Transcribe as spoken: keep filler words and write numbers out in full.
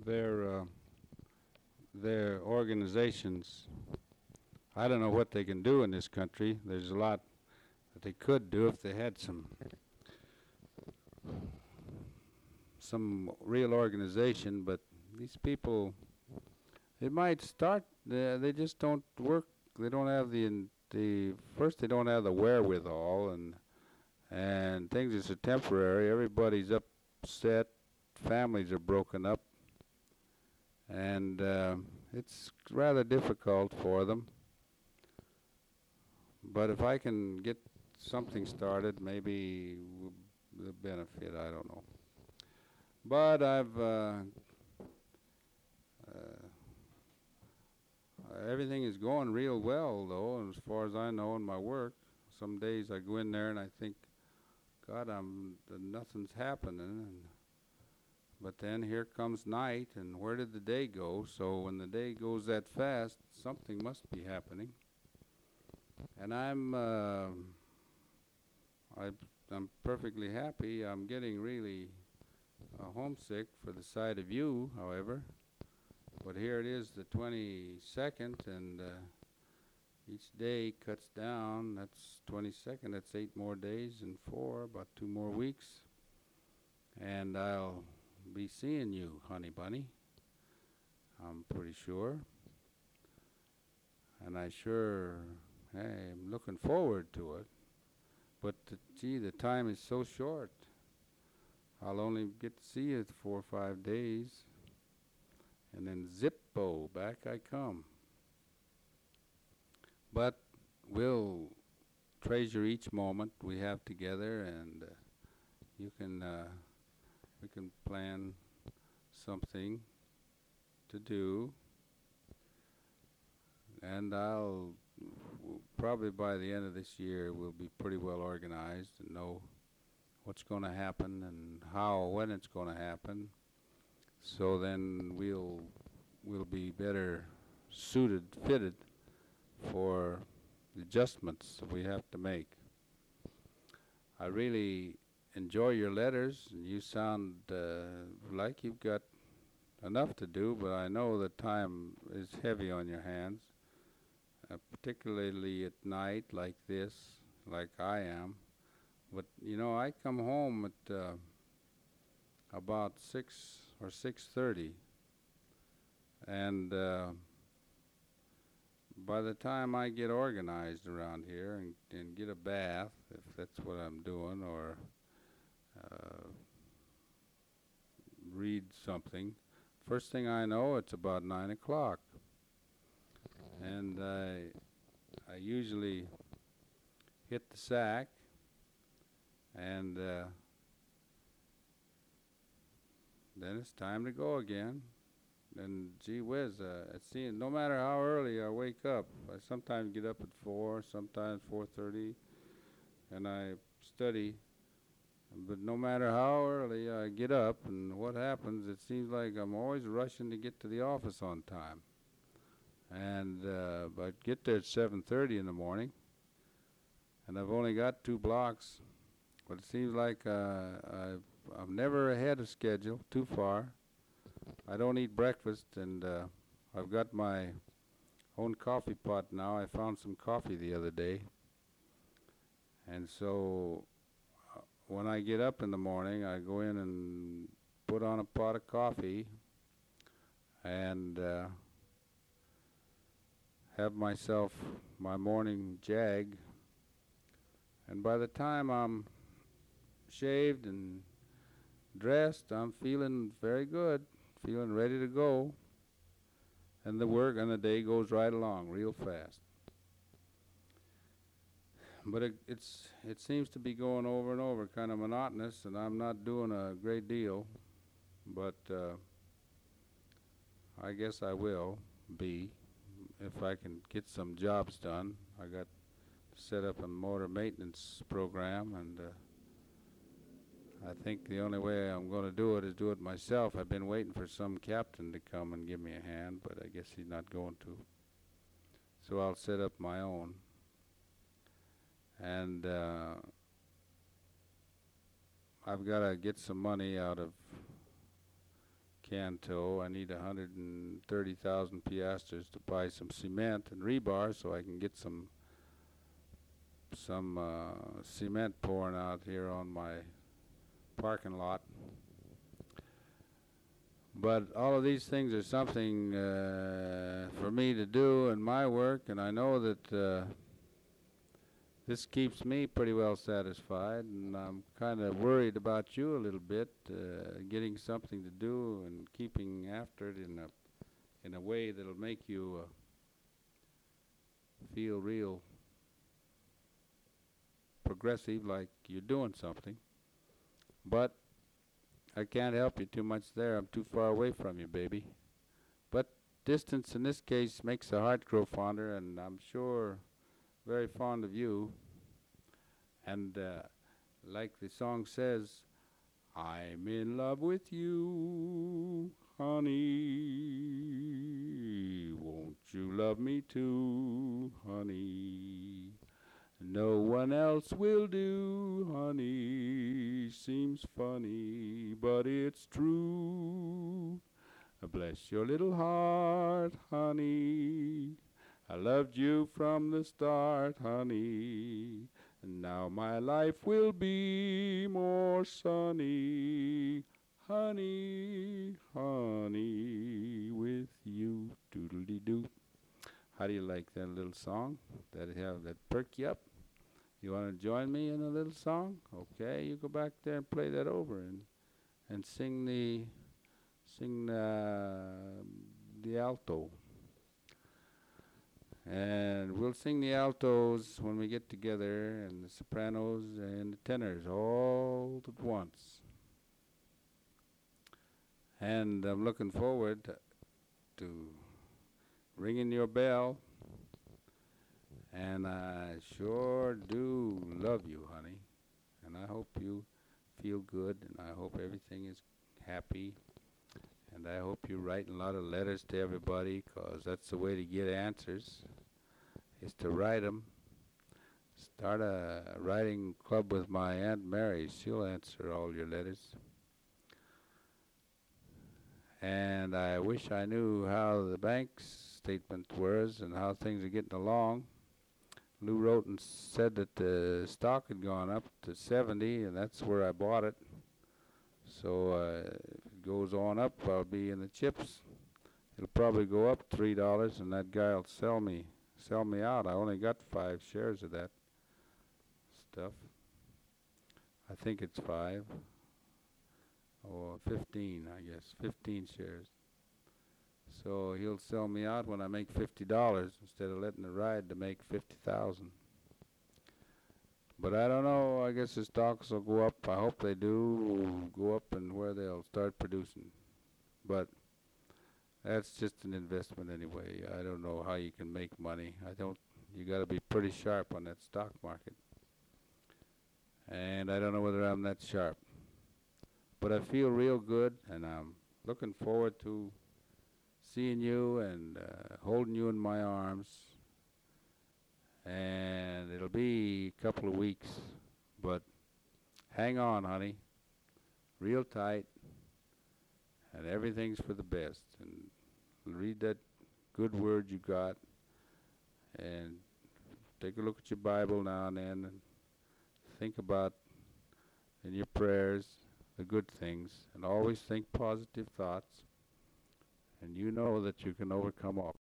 their uh, their organizations. I don't know what they can do in this country. There's a lot that they could do if they had some some real organization, but these people, they might start, uh, they just don't work. They don't have the in- the first. They don't have the wherewithal, and and things are so temporary. Everybody's upset. Families are broken up, and uh, it's rather difficult for them. But if I can get something started, maybe w- the benefit. I don't know. But I've uh, uh, everything is going real well, though, as far as I know in my work. Some days I go in there and I think, God, I'm th- nothing's happening. And, but then here comes night, and where did the day go? So when the day goes that fast, something must be happening. And I'm uh, I, I'm perfectly happy. I'm getting really uh, homesick for the sight of you, however. But here it is, the twenty-second, and uh, each day cuts down. That's twenty-second. That's eight more days and four, about two more weeks. And I'll be seeing you, honey bunny. I'm pretty sure. And I sure, hey, I'm looking forward to it. But the, gee, the time is so short. I'll only get to see you four or five days. And then zippo, back I come. But we'll treasure each moment we have together, and uh, you can, uh, we can plan something to do. And I'll, w- probably by the end of this year, we'll be pretty well organized and know what's going to happen and how, when it's going to happen. So then we'll we'll be better suited, fitted for the adjustments we have to make. I really enjoy your letters, and you sound uh, like you've got enough to do, but I know the time is heavy on your hands, uh, particularly at night like this, like I am. But, you know, I come home at uh, about six or six thirty, and uh, by the time I get organized around here and, and get a bath, if that's what I'm doing, or uh, read something, first thing I know, it's about nine o'clock. And I, I usually hit the sack, and uh, then it's time to go again. And gee whiz, uh, it seems no matter how early I wake up, I sometimes get up at four, sometimes four thirty, and I study. But no matter how early I get up and what happens, it seems like I'm always rushing to get to the office on time. And uh, I get there at seven thirty in the morning, and I've only got two blocks. But it seems like uh, I've, I'm never ahead of schedule, too far. I don't eat breakfast, and uh, I've got my own coffee pot now. I found some coffee the other day. And so uh, when I get up in the morning, I go in and put on a pot of coffee and uh, have myself my morning jag. And by the time I'm shaved and dressed, I'm feeling very good, feeling ready to go. And the work and the day goes right along real fast. But it, it's it seems to be going over and over, kind of monotonous, and I'm not doing a great deal. But uh, I guess I will be if I can get some jobs done. I got set up a motor maintenance program, and uh, I think the only way I'm going to do it is do it myself. I've been waiting for some captain to come and give me a hand, but I guess he's not going to. So I'll set up my own. And uh, I've got to get some money out of Canto. I need a hundred and thirty thousand piastres to buy some cement and rebar so I can get some some uh, cement pouring out here on my parking lot. But all of these things are something uh, for me to do in my work, and I know that uh, this keeps me pretty well satisfied, and I'm kind of worried about you a little bit, uh, getting something to do and keeping after it in a in a way that'll make you uh, feel real progressive, like you're doing something. But I can't help you too much there. I'm too far away from you, baby. But distance in this case makes the heart grow fonder, and I'm sure very fond of you. And uh, like the song says, I'm in love with you, honey. Won't you love me too, honey? No one else will do, honey. Seems funny, but it's true. Bless your little heart, honey. I loved you from the start, honey. And now my life will be more sunny, honey, honey, with you. Doodly-doo. How do you like that little song? That have that perk you up? You want to join me in a little song? Okay, you go back there and play that over and and sing the sing uh, the alto. And we'll sing the altos when we get together, and the sopranos and the tenors all at once. And I'm looking forward to, to ringing your bell. And I sure do love you, honey. And I hope you feel good, and I hope everything is happy. And I hope you write a lot of letters to everybody, 'cause that's the way to get answers, is to write 'em. Start a writing club with my Aunt Mary. She'll answer all your letters. And I wish I knew how the bank statement was and how things are getting along. Lou wrote and said that the stock had gone up to seventy, and that's where I bought it. So uh, if it goes on up, I'll be in the chips. It'll probably go up three dollars, and that guy'll sell me sell me out. I only got five shares of that stuff. I think it's five or fifteen, I guess, fifteen shares. So he'll sell me out when I make fifty dollars instead of letting it ride to make fifty thousand. But I don't know. I guess the stocks will go up. I hope they do go up, and where they'll start producing. But that's just an investment anyway. I don't know how you can make money. I don't. You got to be pretty sharp on that stock market. And I don't know whether I'm that sharp. But I feel real good, and I'm looking forward to seeing you and uh, holding you in my arms. And it'll be a couple of weeks, but hang on, honey, real tight, and everything's for the best. And read that good word you got, and take a look at your Bible now and then, and think about in your prayers the good things, and always think positive thoughts, and you know that you can overcome all.